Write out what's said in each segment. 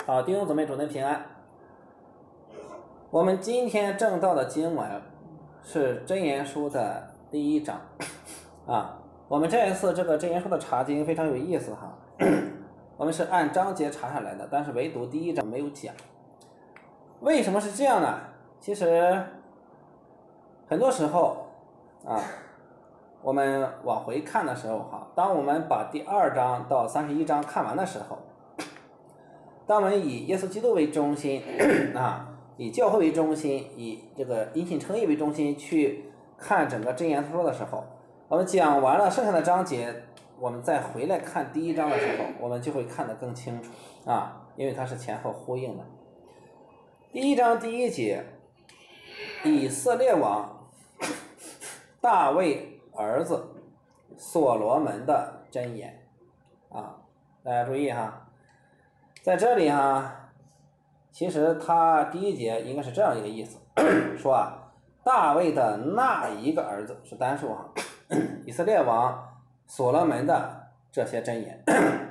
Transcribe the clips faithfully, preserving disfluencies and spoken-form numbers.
好，弟兄姊妹，主内平安。我们今天正道的经文是箴言书的第一章啊。我们这一次这个箴言书的查经非常有意思哈，我们是按章节查下来的，但是唯独第一章没有讲。为什么是这样呢？其实很多时候啊，我们往回看的时候哈，当我们把第二章到三十一章看完的时候，当我们以耶稣基督为中心啊，以教会为中心，以这个因信称义为中心去看整个箴言书的时候，我们讲完了剩下的章节，我们再回来看第一章的时候，我们就会看得更清楚啊，因为它是前后呼应的。第一章第一节，以色列王大卫儿子所罗门的箴言啊，大家注意哈。在这里哈，其实他第一节应该是这样一个意思，说啊，大卫的那一个儿子是单数哈，以色列王所罗门的这些箴言，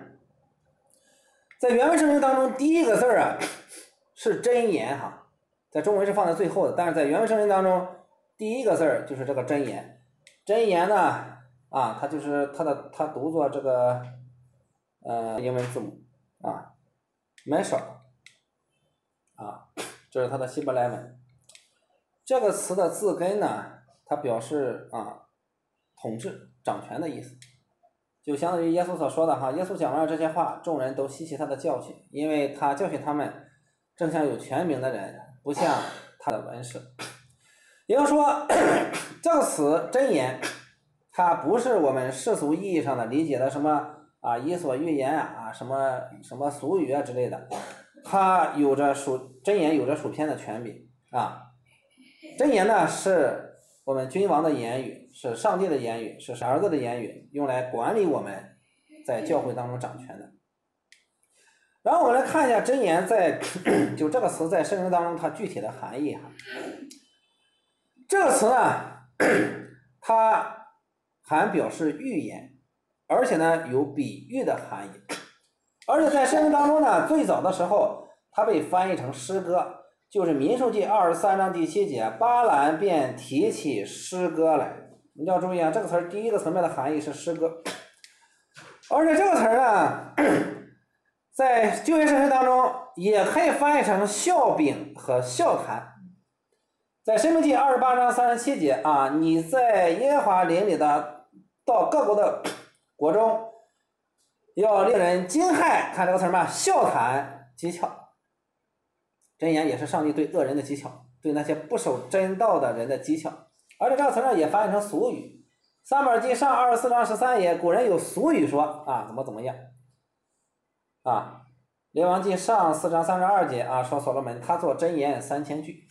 在原文圣经当中，第一个字啊是箴言哈，在中文是放在最后的，但是在原文圣经当中，第一个字就是这个箴言。箴言呢啊，它就是它的它读作这个呃英文字母啊。Measure 啊，这是它的希伯来文。这个词的字根呢，它表示啊统治、掌权的意思，就相当于耶稣所说的哈，耶稣讲完了这些话，众人都稀奇他的教训，因为他教训他们正像有权柄的人，不像他的文士。也就是说，这个词箴言，它不是我们世俗意义上的理解的什么啊，伊索寓言啊，什么什么俗语啊之类的，它有着属箴言有着属天的权柄啊。箴言呢是我们君王的言语，是上帝的言语，是儿子的言语，用来管理我们在教会当中掌权的。然后我们来看一下箴言在就这个词在圣经当中它具体的含义哈。这个词呢，它还表示预言。而且呢，有比喻的含义，而且在圣经当中呢，最早的时候，它被翻译成诗歌，就是民数记二十三章第七节，巴兰便提起诗歌来。你要注意啊，这个词第一个层面的含义是诗歌，而且这个词呢，在旧约圣经当中也可以翻译成笑柄和笑谈。在申命记二十八章三十七节啊，你在耶和华林里的到各国的国中要令人惊骇，看这个词嘛，笑谈讥诮。箴言也是上帝对恶人的讥诮，对那些不守真道的人的讥诮。而且这个词呢也翻译成俗语。撒母耳记上二十四章十三节，古人有俗语说啊怎么怎么样啊。列王记上四章三十二节啊，说所罗门他做箴言三千句。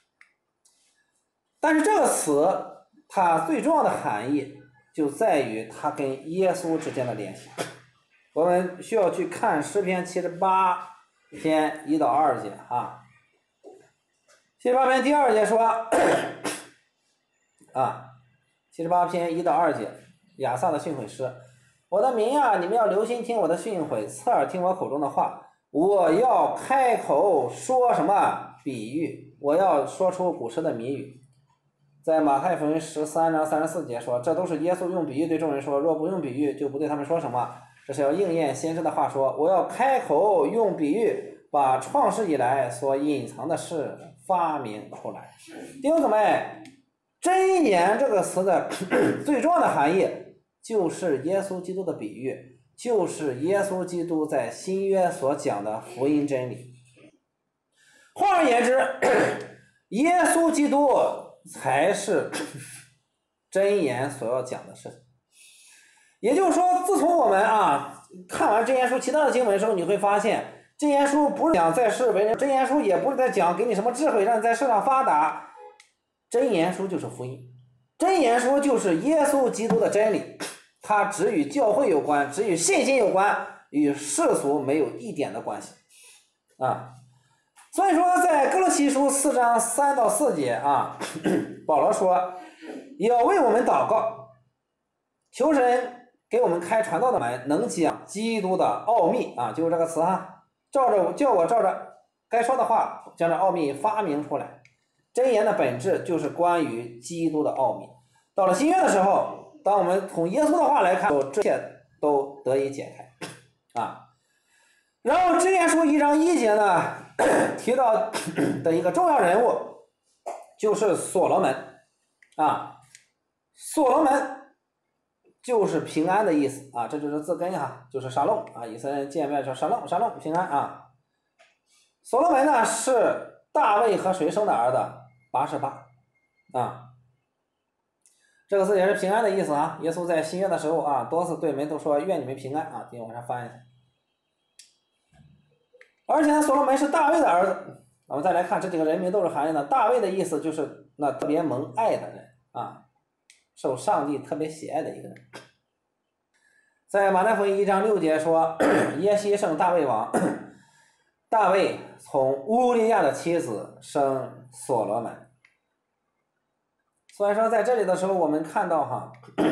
但是这个词它最重要的含义就在于它跟耶稣之间的联系。我们需要去看诗篇七十八篇一到二节啊。七十八篇第二节说啊，七十八篇一到二节，亚萨的训诲诗：我的民啊，你们要留心听我的训诲，侧耳听我口中的话。我要开口说什么比喻？我要说出古时的谜语。在马太福音十三章三十四节说，这都是耶稣用比喻对众人说，若不用比喻，就不对他们说什么。这是要应验先知的话说，我要开口用比喻，把创世以来所隐藏的事发明出来。弟兄姊妹，箴言这个词的最重要的含义就是耶稣基督的比喻，就是耶稣基督在新约所讲的福音真理。换而言之，耶稣基督才是箴言所要讲的事情。也就是说，自从我们啊看完箴言书其他的经文的时候，你会发现箴言书不是讲在世为人，箴言书也不是在讲给你什么智慧让你在世上发达，箴言书就是福音，箴言书就是耶稣基督的真理，它只与教会有关，只与信心有关，与世俗没有一点的关系啊。所以说在哥罗西书四章三到四节啊，保罗说要为我们祷告，求神给我们开传道的门，能讲基督的奥秘啊，就是这个词哈， 照着叫我照着该说的话，将这奥秘发明出来。箴言的本质就是关于基督的奥秘。到了新约的时候，当我们从耶稣的话来看，这一切都得以解开啊。然后箴言书一章一节呢提到的一个重要人物就是所罗门啊，所罗门就是平安的意思啊，这就是字根哈，就是沙龙啊，以色列人见面叫沙龙，沙龙平安啊。所罗门呢是大卫和谁生的儿子？八十八啊，这个字也是平安的意思啊。耶稣在新约的时候啊，多次对门徒说愿你们平安啊，今天往上翻一下。而且呢，所罗门是大卫的儿子。我们再来看这几个人名都是含义呢。大卫的意思就是那特别蒙爱的人啊，受上帝特别喜爱的一个人。在马太福音一章六节说，耶西生大卫王，大卫从乌利亚的妻子生所罗门。所以说在这里的时候，我们看到哈，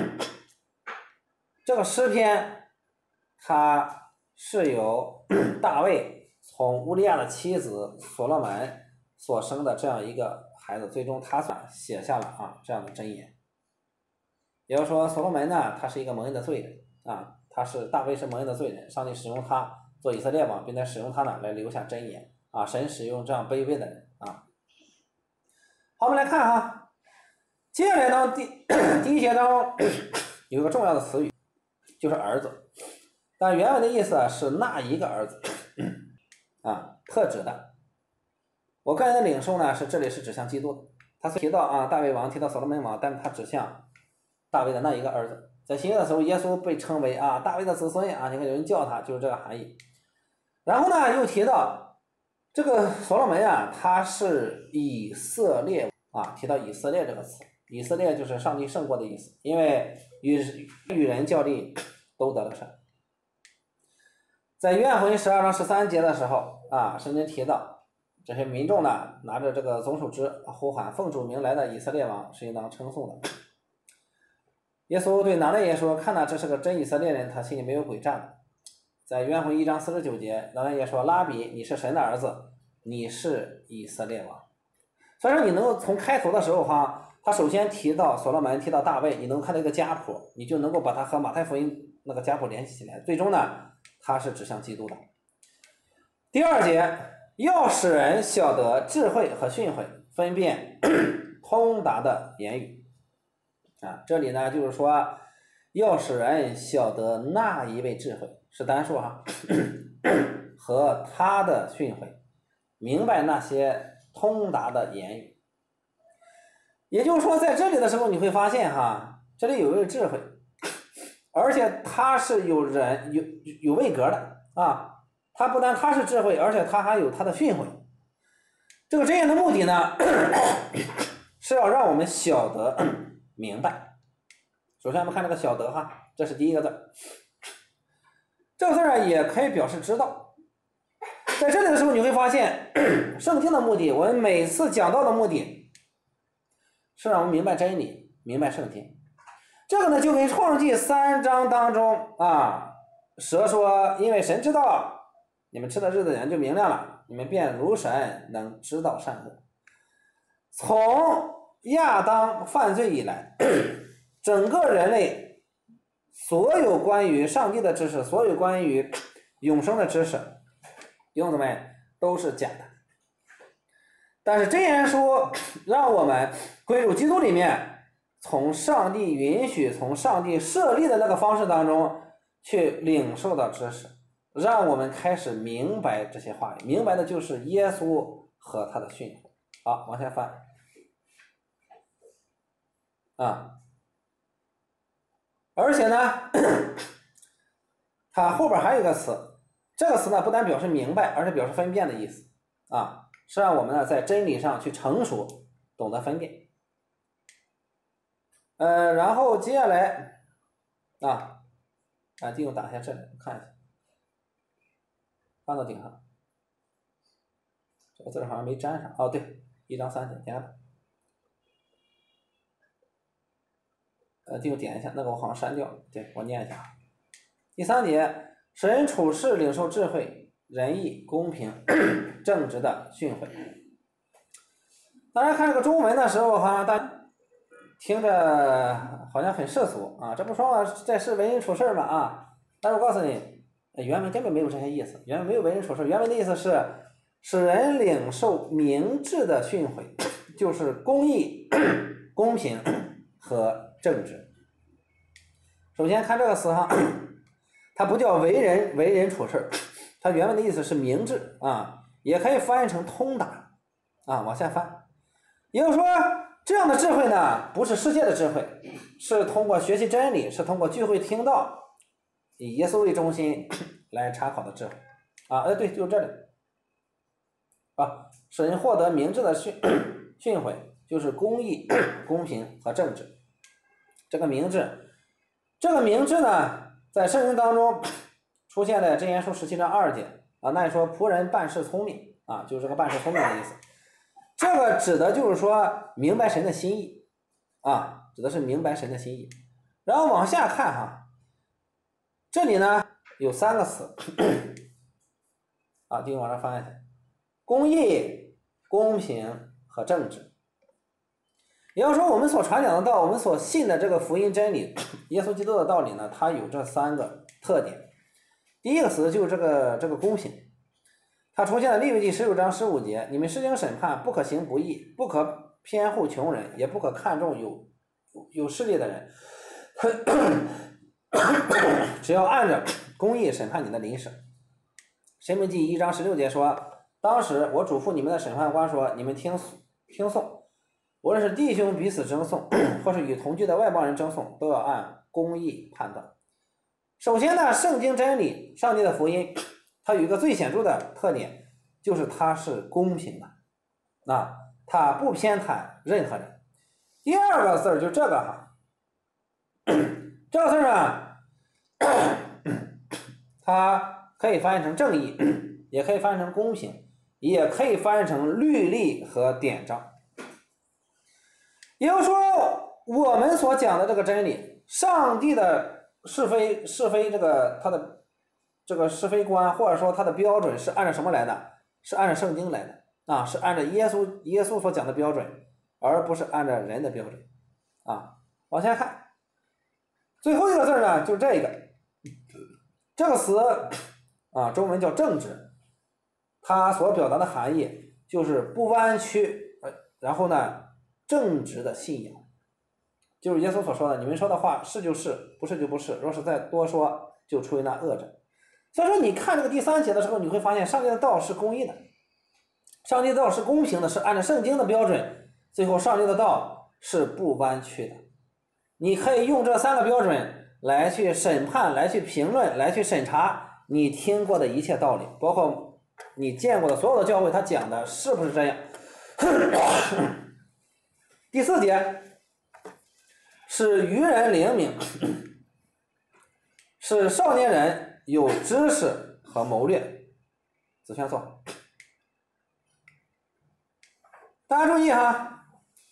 这个诗篇它是由大卫从乌利亚的妻子所罗门所生的这样一个孩子，最终他写下了啊这样的箴言。也就是说，所罗门呢，他是一个蒙恩的罪人啊，他是大卫是蒙恩的罪人，上帝使用他做以色列王，并且使用他呢来留下箴言啊，神使用这样卑微的人啊。好，我们来看哈，接下来呢第第一节当中有一个重要的词语，就是儿子，但原文的意思啊是那一个儿子。啊，特指的，我个人的领受呢是这里是指向基督的。他提到啊大卫王，提到所罗门王，但是他指向大卫的那一个儿子。在新约的时候，耶稣被称为啊大卫的子孙啊，你看有人叫他就是这个含义。然后呢又提到这个所罗门啊，他是以色列啊，提到以色列这个词，以色列就是上帝胜过的意思，因为与与人较力都得了胜。在约翰福音十二章十三节的时候啊，圣经提到这些民众呢拿着这个总手枝呼喊奉主名来的以色列王是应当称颂的。耶稣对拿但业说，看哪，这是个真以色列人，他心里没有诡诈的。在约翰福音一章四十九节，拿但业说，拉比，你是神的儿子，你是以色列王。所以说你能够从开头的时候哈，他首先提到所罗门，提到大卫，你能看到一个家谱，你就能够把它和马太福音那个家谱联系起来，最终呢它是指向基督的。第二节，要使人晓得智慧和训诲，分辨通达的言语啊，这里呢就是说要使人晓得那一位智慧是单数哈和他的训诲，明白那些通达的言语。也就是说在这里的时候你会发现哈，这里有一位智慧，而且他是有人有有位格的啊，他不但他是智慧，而且他还有他的训诲。这个箴言的目的呢是要让我们晓得明白。首先我们看这个晓得哈，这是第一个字，这个字啊也可以表示知道。在这里的时候你会发现圣经的目的，我们每次讲到的目的是让我们明白真理，明白圣经。这个呢就跟创世纪三章当中啊，蛇说因为神知道你们吃的日子人就明亮了，你们便如神能知道善恶。从亚当犯罪以来，整个人类所有关于上帝的知识，所有关于永生的知识，弟兄姊妹都是假的。但是箴言书让我们归入基督里面，从上帝允许，从上帝设立的那个方式当中去领受到知识，让我们开始明白这些话语，明白的就是耶稣和他的训诲。好，往下翻啊，而且呢它后边还有一个词，这个词呢不单表示明白，而是表示分辨的意思啊，是让我们呢在真理上去成熟，懂得分辨。呃，然后接下来啊，啊，进入打一下这里，看一下，翻到顶上，这个字好像没粘上。哦，对，一章三节点了。呃，就点一下，那个我好像删掉了，对，我念一下。第三节，使人处事领受智慧， 仁义、公平、正直的训诲。大家看这个中文的时候，好像大家听着好像很世俗啊，这不说嘛，在是为人处事嘛啊。但是我告诉你，原文根本没有这些意思，原文没有为人处事，原文的意思是使人领受明智的训诲，就是公义、公平和正直。首先看这个词哈，它不叫为人为人处事，它原文的意思是明智啊，也可以翻译成通达啊，往下翻。也就是说，这样的智慧呢，不是世界的智慧，是通过学习真理，是通过聚会听道，以耶稣为中心来查考的智慧啊。哎，对，就这里啊，使人获得明智的训训诲，就是公义、公平和正直。这个明智，这个明智呢，在圣经当中出现在箴言书十七章二节啊，那你说仆人办事聪明啊，就是这个办事聪明的意思。这个指的就是说明白神的心意啊，指的是明白神的心意。然后往下看哈，这里呢有三个词啊，继续往上翻一下，公义、公平和正直。也就是说，我们所传讲的道，我们所信的这个福音真理，耶稣基督的道理呢，它有这三个特点。第一个词就是这个这个公平。它出现在利未记十九章十五节，你们施行审判，不可行不义，不可偏护穷人，也不可看重有有势力的人，只要按着公义审判你的邻舍。申命记一章十六节说，当时我嘱咐你们的审判官说，你们听听讼，无论是弟兄彼此争讼，或是与同居的外邦人争讼，都要按公义判断。首先呢，圣经真理，上帝的福音，它有一个最显著的特点，就是它是公平的，啊，它不偏袒任何人。第二个字儿就这个哈，这个字呢，它可以翻译成正义，也可以翻译成公平，也可以翻译成律例和典章。也就是说，我们所讲的这个真理，上帝的是非是非这个他的。这个是非观，或者说它的标准是按照什么来的？是按照圣经来的啊，是按照耶稣耶稣所讲的标准，而不是按照人的标准啊。往下看，最后一个字呢，就这个这个词啊，中文叫正直，它所表达的含义就是不弯曲，呃，然后呢，正直的信仰，就是耶稣所说的，你们说的话是就是，不是就不是，若是再多说，就出于那恶者。所以说，你看这个第三节的时候，你会发现上帝的道是公义的，上帝的道是公平的，是按照圣经的标准。最后，上帝的道是不弯曲的。你可以用这三个标准来去审判、来去评论、来去审查你听过的一切道理，包括你见过的所有的教会，他讲的是不是这样？第四节是愚人灵敏，是少年人有知识和谋略，子轩错。大家注意哈，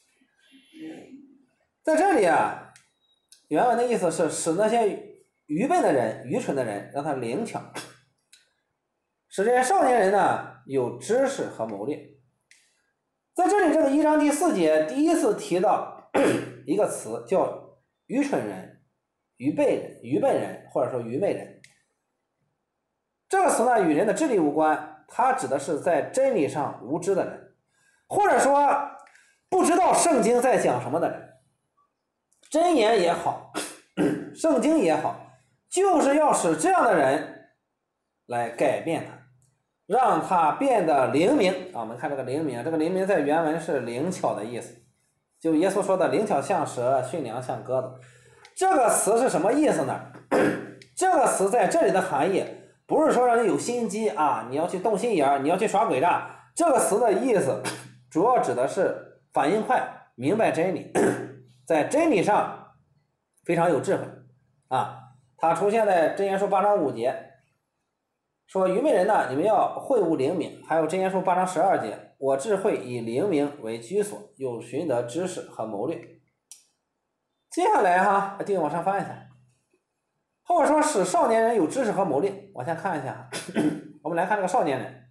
在这里啊，原文的意思是使那些愚笨的人、愚蠢的人让他灵巧，使这些少年人呢有知识和谋略。在这里，这个一章第四节第一次提到一个词，叫愚蠢人、愚笨人、愚笨人，或者说愚昧人。这个词呢，与人的智力无关，它指的是在真理上无知的人，或者说不知道圣经在讲什么的人。箴言也好，圣经也好，就是要使这样的人来改变他，让他变得灵敏啊。我们看这个灵敏，这个灵敏在原文是灵巧的意思，就耶稣说的灵巧像蛇，驯良像鸽子。这个词是什么意思呢？这个词在这里的含义不是说让你有心机啊，你要去动心眼，你要去耍诡诈。这个词的意思主要指的是反应快，明白真理，在真理上非常有智慧啊。它出现在箴言书八章五节，说愚昧人呢，你们要会悟灵敏。还有箴言书八章十二节，我智慧以灵明为居所，有寻得知识和谋略。接下来哈，继续往上翻一下，后边说使少年人有知识和谋略，往下看一下。 我们来看这个少年人。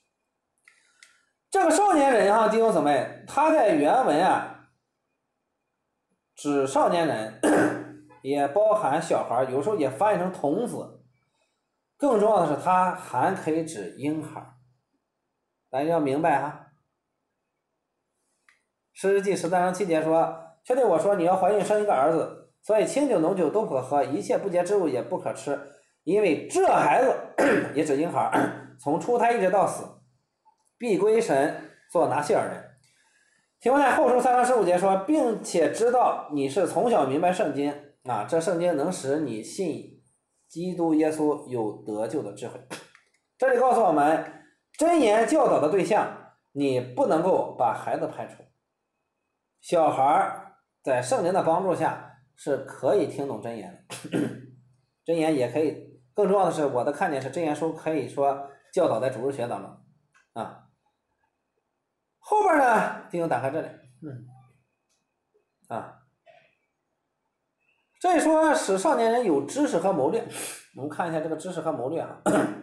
这个少年人哈，弟兄姊妹，他在原文啊，指少年人，也包含小孩，有时候也翻译成童子。更重要的是，它还可以指婴孩。大家要明白哈。诗诗记十三章七节说：“却对我说，你要怀孕生一个儿子，所以清酒浓酒都不可喝，一切不洁之物也不可吃，因为这孩子也指婴孩，从出胎一直到死，必归神做拿细耳人。”提摩太后书三章十五节说，并且知道你是从小明白圣经啊，这圣经能使你信基督耶稣有得救的智慧。这里告诉我们，箴言教导的对象，你不能够把孩子排除。小孩在圣灵的帮助下是可以听懂箴言的，箴言也可以。更重要的是，我的看点是箴言书可以说教导在主日学当中啊。后边呢，弟兄打开这里，嗯，啊，这里说使少年人有知识和谋略。我们看一下这个知识和谋略啊，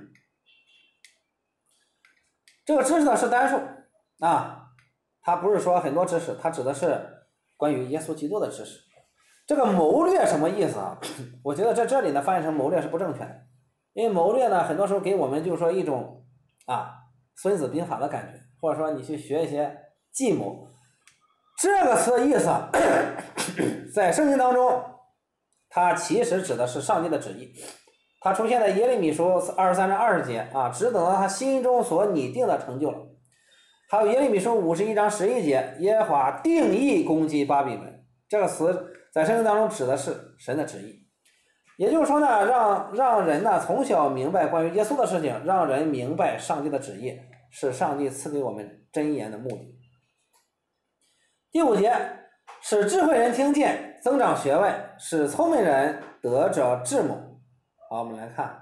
这个知识呢是单数啊。它不是说很多知识，它指的是关于耶稣基督的知识。这个谋略什么意思啊？我觉得在这里呢翻译成谋略是不正确的，因为谋略呢很多时候给我们就是说一种啊孙子兵法的感觉，或者说你去学一些计谋。这个词的意思啊，在圣经当中，它其实指的是上帝的旨意。它出现在耶利米书二十三章二十节啊，只等到他心中所拟定的成就了。还有耶利米书五十一章十一节，耶和华定义攻击巴比伦，这个词在圣经当中指的是神的旨意。也就是说呢，让让人呢从小明白关于耶稣的事情，让人明白上帝的旨意，是上帝赐给我们箴言的目的。第五节，使智慧人听见，增长学问，使聪明人得着智谋。好，我们来看。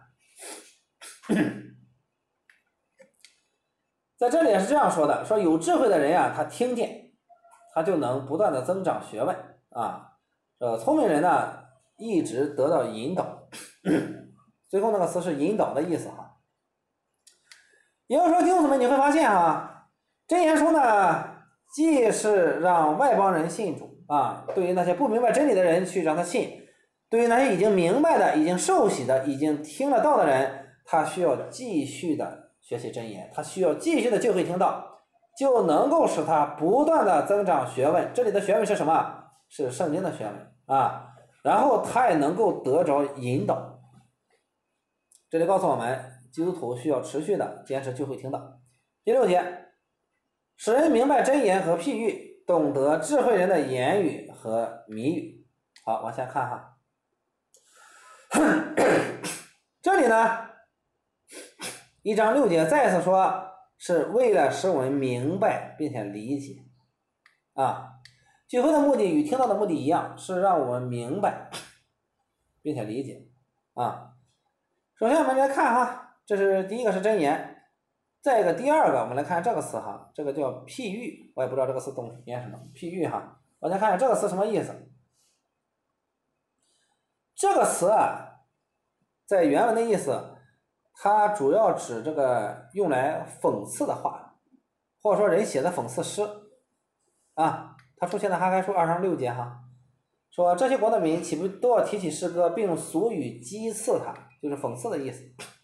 在这里也是这样说的，说有智慧的人呀、啊，他听见，他就能不断的增长学问啊。呃，聪明人呢，一直得到引导。最后那个词是引导的意思哈。也就是说，弟兄姊妹，你会发现哈，箴言书呢，既是让外邦人信主啊，对于那些不明白真理的人去让他信，对于那些已经明白的、已经受洗的、已经听了道的人，他需要继续的学习箴言，他需要继续的就会听到，就能够使他不断的增长学问。这里的学问是什么？是圣经的学问啊。然后他也能够得着引导。这里告诉我们，基督徒需要持续的坚持就会听到。第六节，使人明白箴言和譬喻，懂得智慧人的言语和谜语。好，往下看哈。这里呢，一章六节再次说，是为了使我们明白并且理解啊。聚会的目的与听到的目的一样，是让我们明白并且理解啊。首先我们来看哈，这是第一个是箴言，再一个第二个我们来看这个词哈，这个叫譬喻，我也不知道这个词懂念什么，譬喻哈。我先看看这个词什么意思。这个词啊，在原文的意思，它主要指这个用来讽刺的话，或者说人写的讽刺诗啊。它出现在哈该书二章六节哈，说这些国的民岂不都要提起诗歌，并用俗语讥刺他，就是讽刺的意思。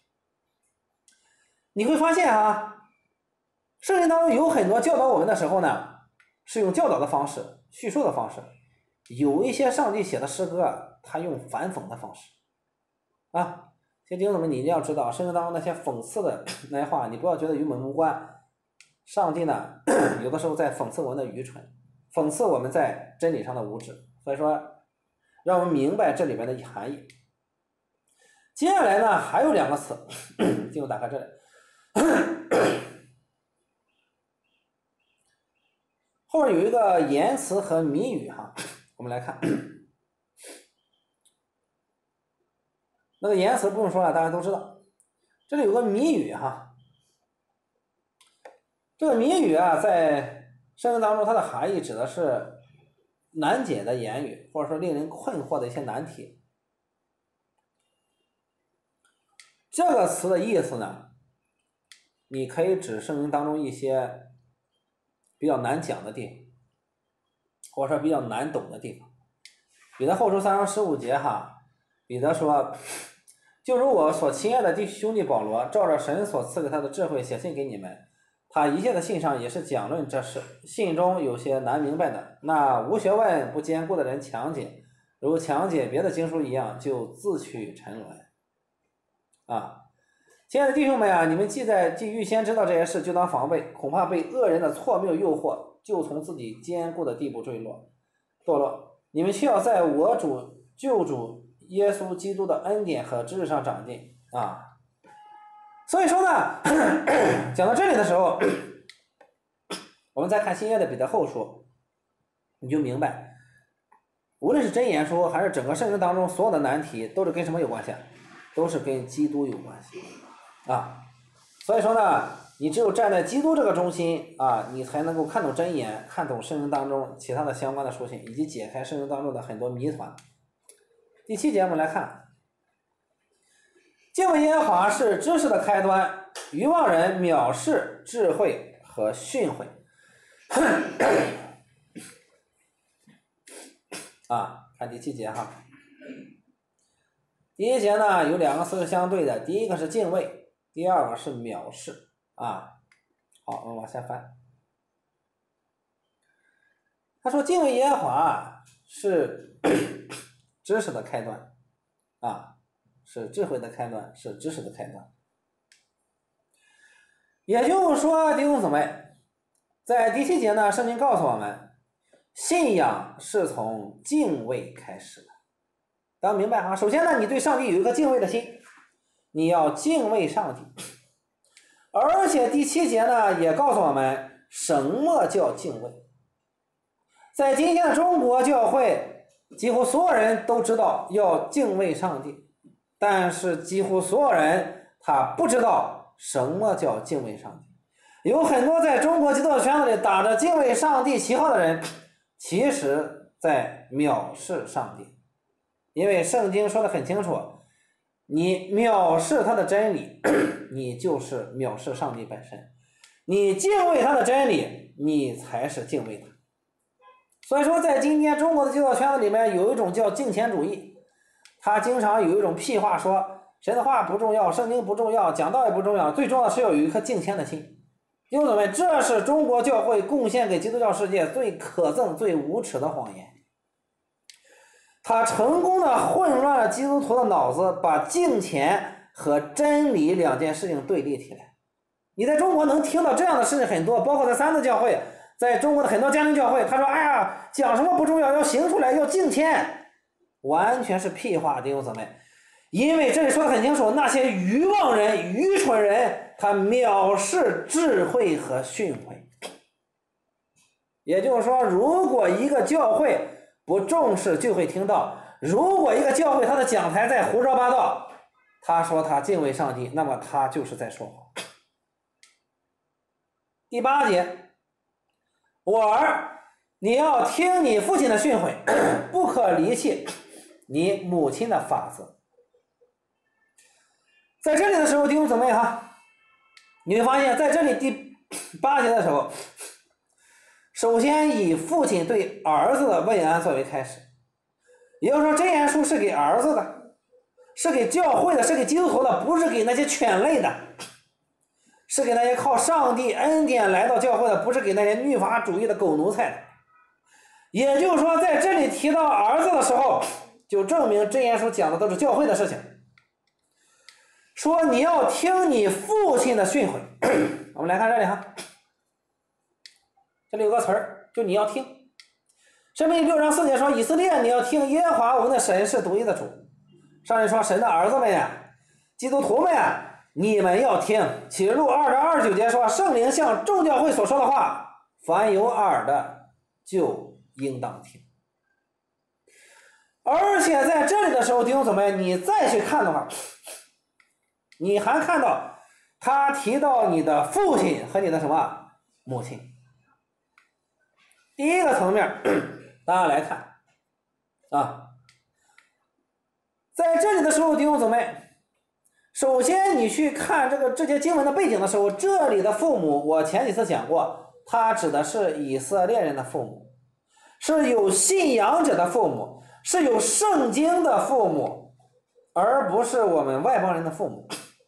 你会发现哈，圣经当中有很多教导我们的时候呢，是用教导的方式、叙述的方式；有一些上帝写的诗歌，他用反讽的方式啊。所以弟兄们，你一定要知道，圣经当中那些讽刺的那些话，你不要觉得与我们无关。上帝呢，有的时候在讽刺我们的愚蠢。讽刺我们在真理上的无知，所以说让我们明白这里面的含义。接下来呢，还有两个词，进入打开这里，后面有一个言辞和谜语哈，我们来看。那个言辞不用说了，大家都知道。这里有个谜语哈，这个谜语啊，在圣经当中，它的含义指的是难解的言语，或者说令人困惑的一些难题。这个词的意思呢， 你可以指圣经当中一些比较难讲的地方，或者说比较难懂的地方。彼得后书三章十五节哈，彼得说，就如我所亲爱的弟兄弟保罗，照着神所赐给他的智慧写信给你们，他一切的信上也是讲论这事，信中有些难明白的，那无学问不坚固的人强解，如强解别的经书一样，就自取沉沦。啊，亲爱的弟兄们啊，你们既在既预先知道这些事，就当防备，恐怕被恶人的错谬诱惑，就从自己坚固的地步坠落堕落。你们需要在我主救主耶稣基督的恩典和知识上长进啊。所以说呢，讲到这里的时候，我们再看新约的彼得后书，你就明白，无论是箴言书还是整个圣经当中所有的难题，都是跟什么有关系？都是跟基督有关系啊。所以说呢，你只有站在基督这个中心啊，你才能够看懂箴言，看懂圣经当中其他的相关的书信，以及解开圣经当中的很多谜团。第七节我们来看，敬畏耶和华是知识的开端，愚妄人藐视智慧和训诲。啊，看第七节哈。第一节呢有两个词是相对的，第一个是敬畏，第二个是藐视啊。好，我们往下翻。他说敬畏耶和华是知识的开端啊，是智慧的开端，是知识的开端。也就是说，弟兄姊妹，在第七节呢，圣经告诉我们，信仰是从敬畏开始的。大家明白哈？首先呢，你对上帝有一个敬畏的心，你要敬畏上帝。而且第七节呢，也告诉我们什么叫敬畏。在今天的中国教会，几乎所有人都知道要敬畏上帝，但是几乎所有人他不知道什么叫敬畏上帝。有很多在中国基督教圈子里打着敬畏上帝旗号的人，其实在藐视上帝。因为圣经说得很清楚，你藐视他的真理，你就是藐视上帝本身；你敬畏他的真理，你才是敬畏他。所以说，在今天中国的基督教圈子里面，有一种叫敬虔主义，他经常有一种屁话说，神的话不重要，圣经不重要，讲道也不重要，最重要是要有一颗敬虔的心。弟兄姊妹，这是中国教会贡献给基督教世界最可憎、最无耻的谎言。他成功的混乱了基督徒的脑子，把敬虔和真理两件事情对立起来。你在中国能听到这样的事情很多，包括在三自教会，在中国的很多家庭教会，他说，哎呀，讲什么不重要，要行出来，要敬虔，完全是屁话，弟兄姊妹。因为这里说得很清楚，那些愚妄人、愚蠢人，他藐视智慧和训诲。也就是说，如果一个教会不重视就会听到，如果一个教会他的讲台在胡说八道，他说他敬畏上帝，那么他就是在说谎。第八节，我儿，你要听你父亲的训诲，不可离弃你母亲的法子。在这里的时候，弟兄姊妹哈，你会发现在这里第八节的时候，首先以父亲对儿子的问安作为开始，也就是说，箴言书是给儿子的，是给教会的，是给基督徒的，不是给那些犬类的，是给那些靠上帝恩典来到教会的，不是给那些律法主义的狗奴才的。也就是说，在这里提到儿子的时候，就证明箴言书讲的都是教会的事情，说你要听你父亲的训诲。我们来看这里哈，这里有个词儿，就你要听。申命记六章四节说，以色列你要听耶和华我们的神是独一的主。上面说神的儿子们呀，基督徒们呀，你们要听。启示录二章二十九节说，圣灵向众教会所说的话，凡有耳的就应当听。而且在这里的时候，弟兄姊妹，你再去看的话，你还看到他提到你的父亲和你的什么母亲。第一个层面，大家来看啊，在这里的时候，弟兄姊妹， 首先你去看这个这些经文的背景的时候，这里的父母我前几次讲过，它指的是以色列人的父母，是有信仰者的父母，是有圣经的父母，而不是我们外邦人的父母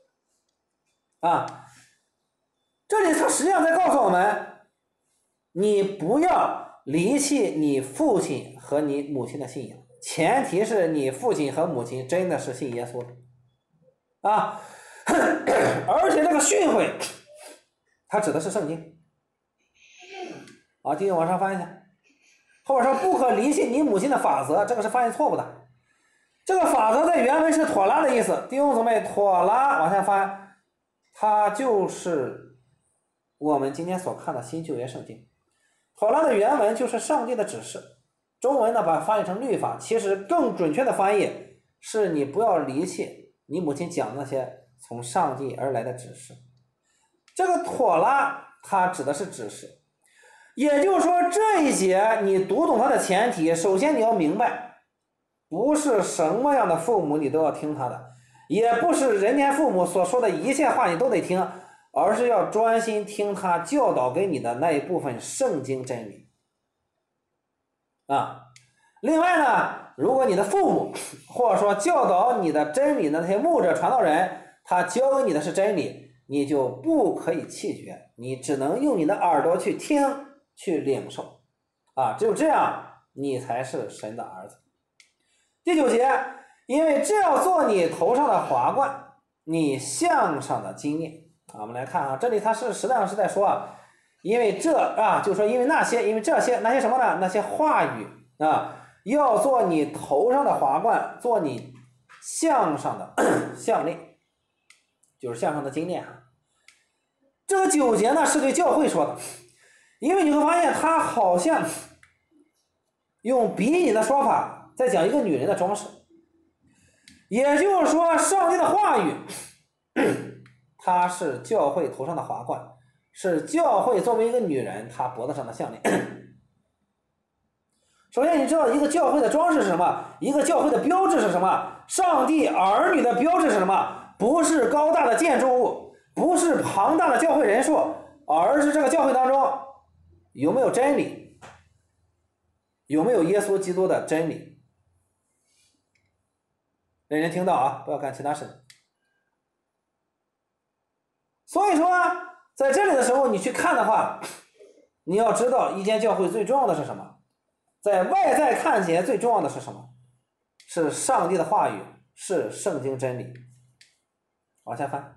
啊。这里他实际上在告诉我们，你不要离弃你父亲和你母亲的信仰，前提是你父亲和母亲真的是信耶稣的啊。而且这个训诲它指的是圣经啊，继续往上翻一下，后边说不可离弃你母亲的法则，这个是翻译错误的。这个法则在原文是妥拉的意思，弟兄姊妹，妥拉往下翻，它就是我们今天所看的新旧约圣经。妥拉的原文就是上帝的指示，中文呢把它翻译成律法，其实更准确的翻译是你不要离弃你母亲讲的那些从上帝而来的指示。这个妥拉它指的是指示，也就是说这一节你读懂它的前提，首先你要明白，不是什么样的父母你都要听他的，也不是人天父母所说的一切话你都得听，而是要专心听他教导给你的那一部分圣经真理啊。另外呢，如果你的父母或者说教导你的真理的那些牧者传道人，他教给你的是真理，你就不可以弃绝，你只能用你的耳朵去听去领受啊，只有这样你才是神的儿子。第九节，因为这要做你头上的华冠，你项上的金链啊。我们来看啊，这里他是实际上是在说啊，因为这啊，就是说因为那些，因为这些那些什么呢？那些话语啊，要做你头上的华冠，做你项上的项链，就是项上的金链啊。这个九节呢是对教会说的，因为你会发现他好像用比拟的说法在讲一个女人的装饰，也就是说上帝的话语它是教会头上的华冠，是教会作为一个女人她脖子上的项链。首先你知道一个教会的装饰是什么，一个教会的标志是什么，上帝儿女的标志是什么，不是高大的建筑物，不是庞大的教会人数，而是这个教会当中有没有真理，有没有耶稣基督的真理。人人听到啊，不要干其他事。所以说在这里的时候你去看的话，你要知道一间教会最重要的是什么，在外在看起来最重要的是什么，是上帝的话语，是圣经真理。往下翻。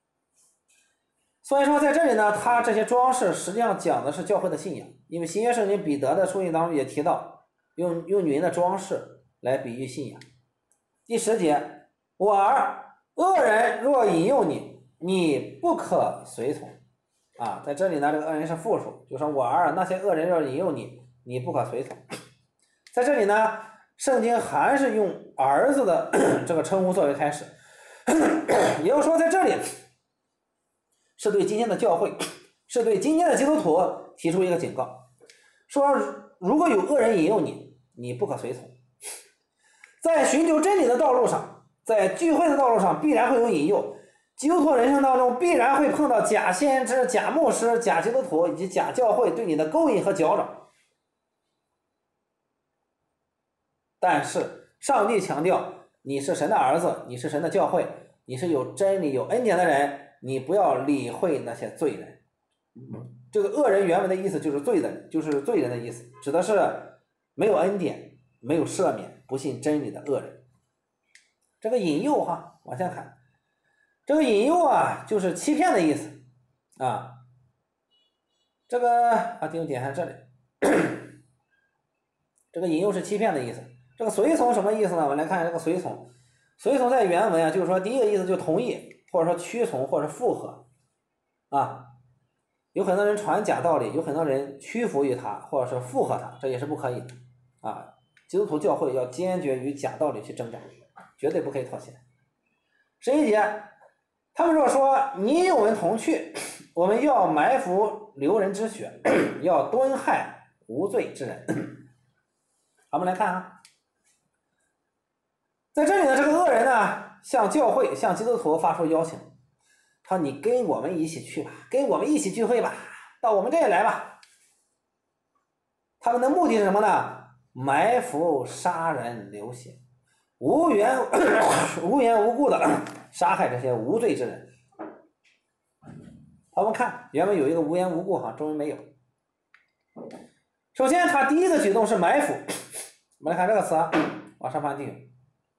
所以说在这里呢，它这些装饰实际上讲的是教会的信仰，因为新约圣经彼得的书信当中也提到用用女人的装饰来比喻信仰。第十节，我儿，恶人若引诱你，你不可随从啊。在这里呢，这个恶人是复数，就说我儿，那些恶人若引诱你，你不可随从。在这里呢，圣经还是用儿子的这个称呼作为开始，也就是说在这里是对今天的教会，是对今天的基督徒提出一个警告，说如果有恶人引诱你，你不可随从。在寻求真理的道路上，在聚会的道路上必然会有引诱，基督徒人生当中必然会碰到假先知、假牧师、假基督徒以及假教会对你的勾引和搅扰。但是上帝强调，你是神的儿子，你是神的教会，你是有真理有恩典的人，你不要理会那些罪人。这个恶人原文的意思就是罪的人，就是罪人的意思，指的是没有恩典、没有赦免、不信真理的恶人。这个引诱哈，往下看，这个引诱啊，就是欺骗的意思啊。这个啊，弟兄点下这里，这个引诱是欺骗的意思。这个随从什么意思呢？我们来看这个随从，随从在原文啊，就是说第一个意思就是同意，或者说屈从，或者附和啊。有很多人传假道理，有很多人屈服于他，或者是附和他，这也是不可以的啊。基督徒教会要坚决与假道理去征战，绝对不可以妥协。十一节，他们若说你与我们同去，我们要埋伏流人之血，要蹲害无罪之人。好，我们来看啊，在这里呢，这个恶人呢， 向教会向基督徒发出邀请，他说你跟我们一起去吧，跟我们一起聚会吧，到我们这里来吧。他们的目的是什么呢？埋伏杀人流血，无缘无缘无故的杀害这些无罪之人。好，我们看原文有一个无缘无故哈，中文没有。首先他第一个举动是埋伏，我们来看这个词啊，往上翻进。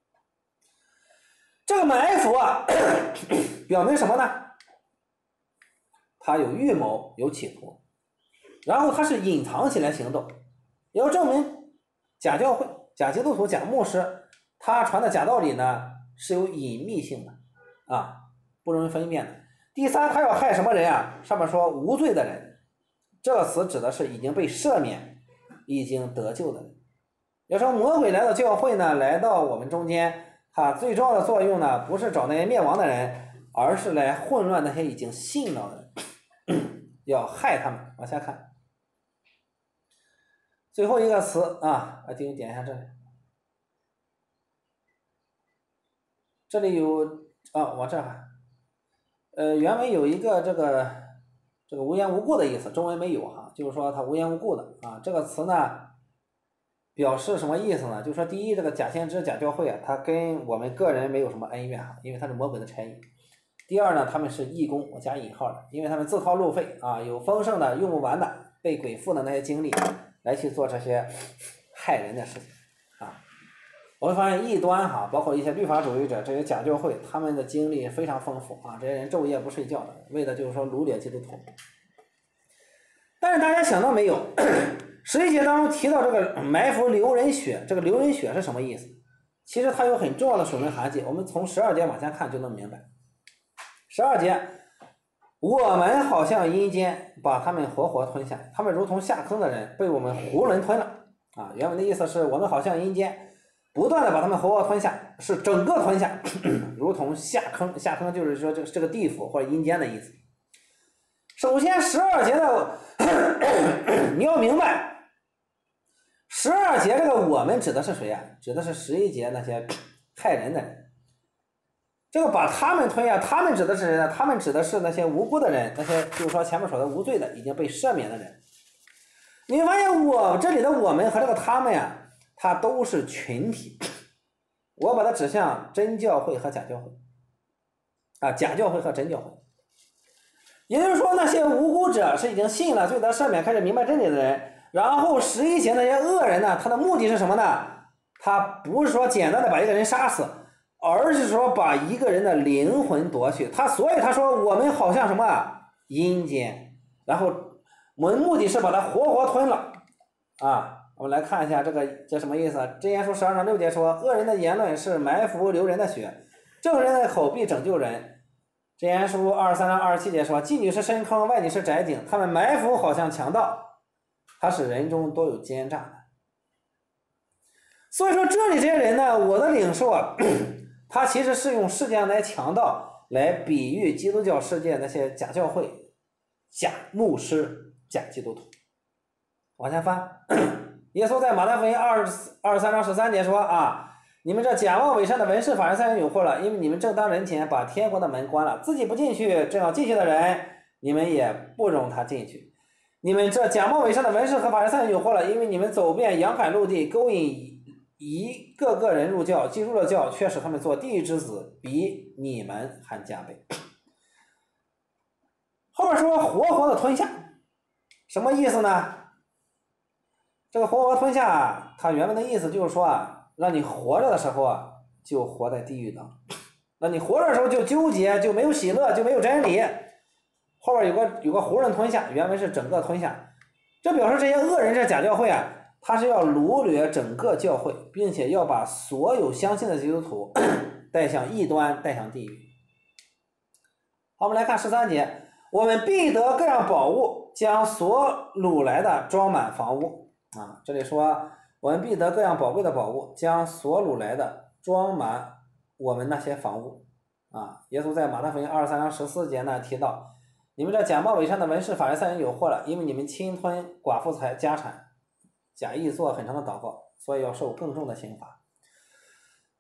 这个埋伏啊表明什么呢？他有预谋，有企图，然后他是隐藏起来行动，也要证明假教会、假基督徒、假牧师他传的假道理呢是有隐秘性的啊，不容易分辨的。第三，他要害什么人啊？上面说无罪的人，这个词指的是已经被赦免、已经得救的人。要说魔鬼来到教会呢，来到我们中间，他最重要的作用呢，不是找那些灭亡的人，而是来混乱那些已经信了的人，要害他们。往下看，最后一个词啊，啊，弟兄点一下这里，这里有啊，往这看，呃，原文有一个这个这个无缘无故的意思，中文没有哈，就是说他无缘无故的啊，这个词呢。表示什么意思呢？就是说，第一，这个假先知、假教会啊，他跟我们个人没有什么恩怨哈，因为他是魔鬼的差役。第二呢，他们是义工，我加引号的，因为他们自掏路费啊，有丰盛的、用不完的、被鬼附的那些精力，来去做这些害人的事情啊。我会发现异端哈，包括一些律法主义者、这些假教会，他们的精力非常丰富啊，这些人昼夜不睡觉的，为的就是说掳掠基督徒。但是大家想到没有？十一节当中提到这个埋伏流人血，这个流人血是什么意思？其实它有很重要的属灵含义，我们从十二节往下看就能明白。十二节，我们好像阴间把他们活活吞下，他们如同下坑的人被我们囫囵吞了啊！原文的意思是我们好像阴间不断的把他们活活吞下，是整个吞下，如同下坑，下坑就是说这个这个地府或者阴间的意思。首先十二节的你要明白。十二节这个我们指的是谁啊？指的是十一节那些害人的人。这个把他们吞下，他们指的是谁呢？他们指的是那些无辜的人，那些就是说前面说的无罪的，已经被赦免的人。你发现我这里的我们和这个他们呀，它都是群体。我把它指向真教会和假教会啊，假教会和真教会。也就是说，那些无辜者是已经信了、罪得赦免、开始明白真理的人。然后十一节那些恶人呢，他的目的是什么呢？他不是说简单的把一个人杀死，而是说把一个人的灵魂夺去。他所以他说我们好像什么阴间，然后我们目的是把他活活吞了啊。我们来看一下这个这什么意思？箴言书十二章六节说，恶人的言论是埋伏流人的血，正人的口必拯救人。箴言书二十三章二十七节说，妓女是深坑，外女是窄井，他们埋伏好像强盗，他使人中都有奸诈的。所以说这里这些人呢，我的领受啊，他其实是用世界上那些强盗来比喻基督教世界那些假教会、假牧师、假基督徒。往下翻，耶稣在马太福音二二十三章十三节说啊，你们这假冒伪善的文士法利赛人有祸了，因为你们正当人前把天国的门关了，自己不进去，正要进去的人，你们也不容他进去。你们这假冒伪善的文士和法利赛人有祸了，因为你们走遍洋海陆地，勾引一个个人入教，既入了教，却使他们做地狱之子，比你们还加倍。后面说活活的吞下，什么意思呢？这个活活吞下，它原文的意思就是说啊，让你活着的时候啊，就活在地狱当中；那你活着的时候就纠结，就没有喜乐，就没有真理。后边有个有个囫囵吞下，原文是整个吞下，这表示这些恶人这假教会啊，他是要掳掠整个教会，并且要把所有相信的基督徒带向异端，带向地狱。好，我们来看十三节，我们必得各样宝物，将所掳来的装满房屋啊。这里说我们必得各样宝贵的宝物，将所掳来的装满我们那些房屋啊。耶稣在马太福音二十三章十四节呢提到，你们这假冒伪善的文士法利赛人有祸了，因为你们侵吞寡妇财家产，假意做很长的祷告，所以要受更重的刑罚。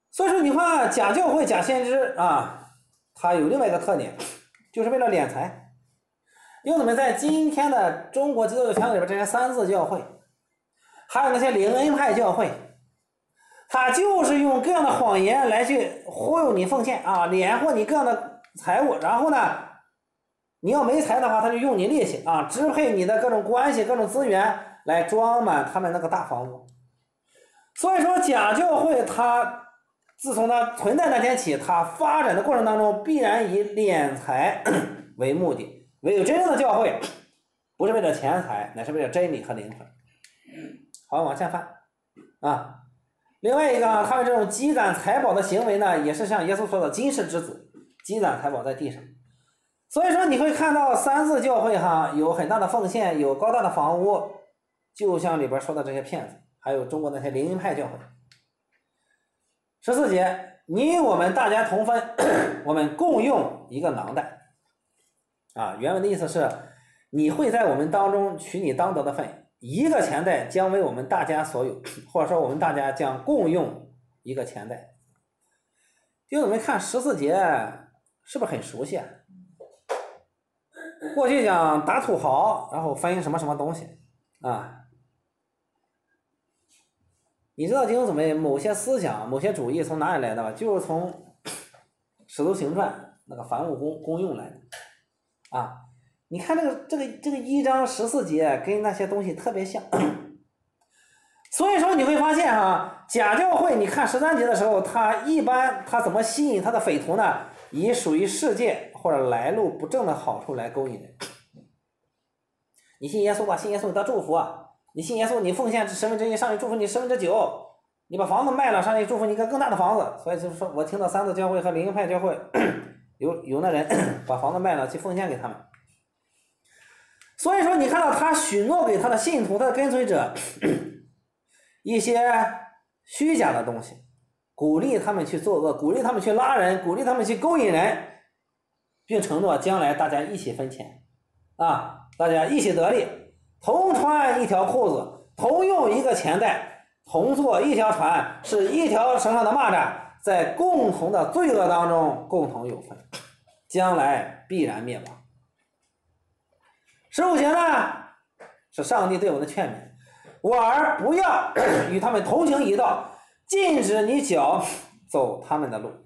所以说你看假教会假先知啊，它有另外一个特点，就是为了敛财。因为我们在今天的中国基督教圈子里边，这些三自教会还有那些灵恩派教会，他就是用各样的谎言来去忽悠你奉献啊，敛获你各样的财物，然后呢你要没财的话，他就用你利息啊，支配你的各种关系各种资源来装满他们那个大房屋。所以说假教会它自从它存在那天起，它发展的过程当中必然以敛财为目的。唯有真正的教会不是为了钱财，乃是为了真理和灵魂。好，往下翻啊。另外一个啊，他们这种积攒财宝的行为呢，也是像耶稣说的今世之子，积攒财宝在地上。所以说你会看到三自教会哈有很大的奉献，有高大的房屋，就像里边说的这些骗子，还有中国那些灵恩派教会。十四节，你我们大家同分，我们共用一个囊袋。啊，原文的意思是，你会在我们当中取你当得的份，一个钱袋将为我们大家所有，或者说我们大家将共用一个钱袋。就我们看十四节，是不是很熟悉啊？过去讲打土豪，然后分什么什么东西啊？你知道经怎么某些思想、某些主义从哪里来的吗？就是从《使徒行传》那个凡物公公用来的。啊，你看这个这个这个一章十四节跟那些东西特别像，所以说你会发现哈，假教会你看十三节的时候，他一般他怎么吸引他的匪徒呢？以属于世界或者来路不正的好处来勾引人。你信耶稣吧，信耶稣得祝福啊！你信耶稣，你奉献十分之一，上帝祝福你十分之九，你把房子卖了，上帝祝福你一个更大的房子。所以就是说我听到三自教会和灵恩派教会。有有那人把房子卖了去奉献给他们，所以说你看到他许诺给他的信徒、他的跟随者一些虚假的东西，鼓励他们去作恶，鼓励他们去拉人，鼓励他们去勾引人，并承诺将来大家一起分钱啊，大家一起得利，同穿一条裤子，同用一个钱袋，同坐一条船，是一条绳上的蚂蚱，在共同的罪恶当中共同有份，将来必然灭亡。十五节呢是上帝对我们的劝勉，我儿不要与他们同行一道，禁止你脚走他们的路。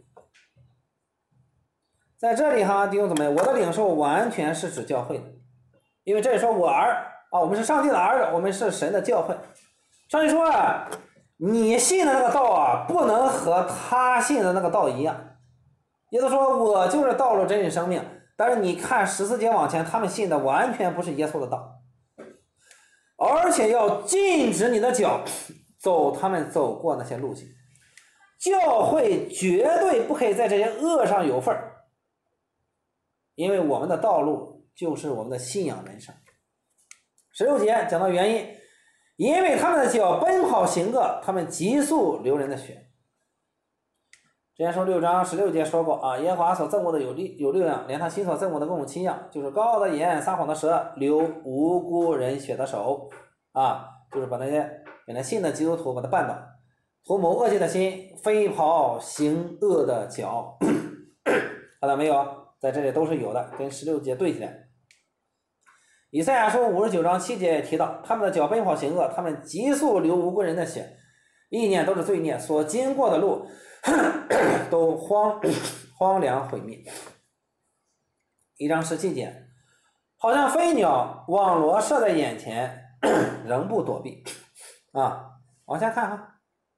在这里哈，弟兄姊妹，我的领受完全是指教会的，因为这里说我儿啊，我们是上帝的儿子，我们是神的教会。上帝说啊，你信的那个道啊，不能和他信的那个道一样。耶稣说我就是道路真理生命，但是你看十四节往前，他们信的完全不是耶稣的道，而且要禁止你的脚走他们走过那些路径。教会绝对不可以在这些恶上有份儿，因为我们的道路就是我们的信仰人生。十六节讲到原因，因为他们的脚奔跑行恶，他们急速流人的血。之前说六章十六节说过啊，耶和华所憎恶的有力有六样，连他心所憎恶的共有七样，就是高傲的眼、撒谎的舌、流无辜人血的手啊，就是把那些本来信的基督徒把他绊倒，图谋恶计的心，飞跑行恶的脚。看到没有？在这里都是有的，跟十六节对起来。以赛亚书五十九章七节也提到，他们的脚奔跑行恶，他们急速流无辜人的血，意念都是罪孽，所经过的路都荒荒凉毁灭。一章十七节，好像飞鸟网罗射在眼前，仍不躲避啊。往下看哈。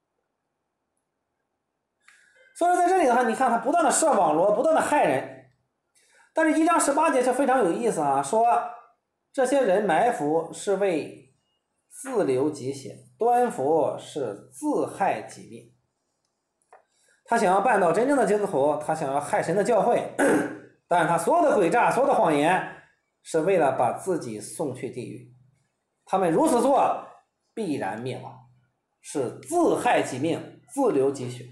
所以在这里的话，你看他不断的设网罗，不断的害人。但是一章十八节却非常有意思啊，说这些人埋伏是为自流己血，端伏是自害己命。他想要绊倒真正的基督徒，他想要害神的教会，但是他所有的诡诈，所有的谎言是为了把自己送去地狱。他们如此做必然灭亡，是自害己命，自流己血。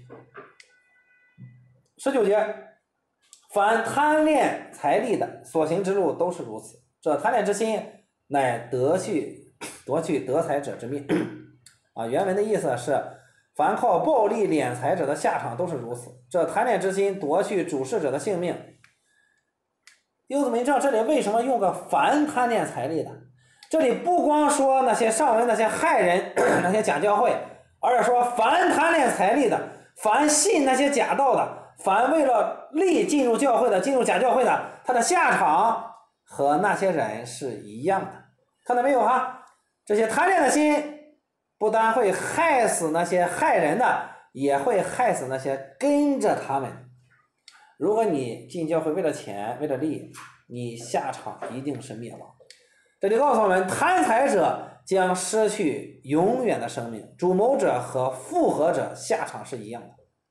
十九节，凡贪恋财力的所行之路都是如此，这贪恋之心乃得去夺去得财者之命啊。原文的意思是凡靠暴力敛财者的下场都是如此。这贪恋之心夺去主事者的性命。弟兄姊妹，你知道这里为什么用个凡贪恋财力的？这里不光说那些上文那些害人那些假教会，而是说凡贪恋财力的，凡信那些假道的，凡为了利进入教会的，进入假教会的，他的下场和那些人是一样的。看到没有哈？这些贪恋的心不但会害死那些害人的，也会害死那些跟着他们。如果你进教会为了钱为了利，你下场一定是灭亡。这里告诉我们，贪财者将失去永远的生命，主谋者和附和者下场是一样的。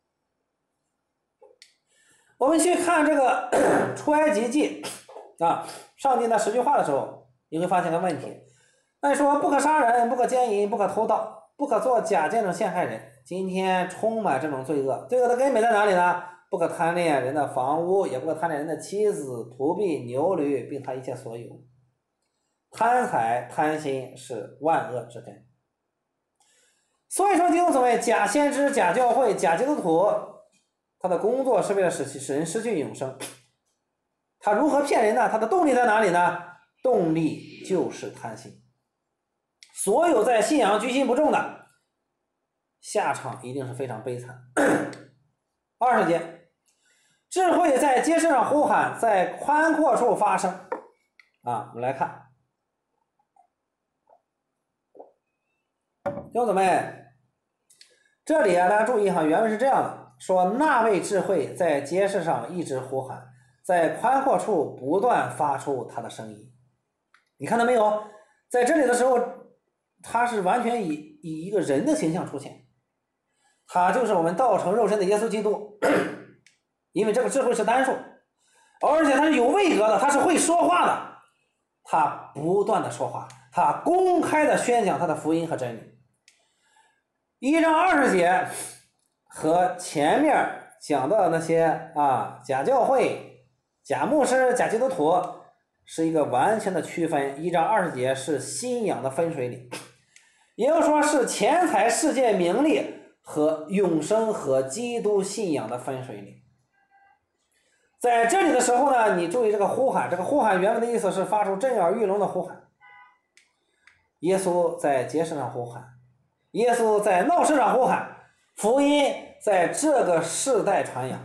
我们去看这个出埃及记啊，上帝那十句话的时候，你会发现个问题。那你说不可杀人，不可奸淫，不可偷盗，不可做假见证陷害人。今天充满这种罪恶，罪恶的根本在哪里呢？不可贪恋人的房屋，也不可贪恋人的妻子、仆婢、牛驴，并他一切所有。贪财贪心是万恶之根。所以说弟兄姊妹，假先知、假教会、假基督徒，他的工作是为了使使人失去永生。他如何骗人呢？他的动力在哪里呢？动力就是贪心。所有在信仰居心不重的，下场一定是非常悲惨。二十节，智慧在街市上呼喊，在宽阔处发声。啊，我们来看，弟兄姊妹，这里啊，大家注意哈，原文是这样的，说那位智慧在街市上一直呼喊，在宽阔处不断发出他的声音。你看到没有？在这里的时候，他是完全以以一个人的形象出现，他就是我们道成肉身的耶稣基督。因为这个智慧是单数，而且他是有位格的，他是会说话的，他不断的说话，他公开的宣讲他的福音和真理。一章二十节和前面讲到的那些啊假教会、假牧师、假基督徒是一个完全的区分。一章二十节是信仰的分水岭，也就是说是钱财、世界名利和永生和基督信仰的分水岭。在这里的时候呢，你注意这个呼喊，这个呼喊原文的意思是发出震耳欲聋的呼喊。耶稣在街市上呼喊，耶稣在闹市上呼喊，福音在这个世代传扬。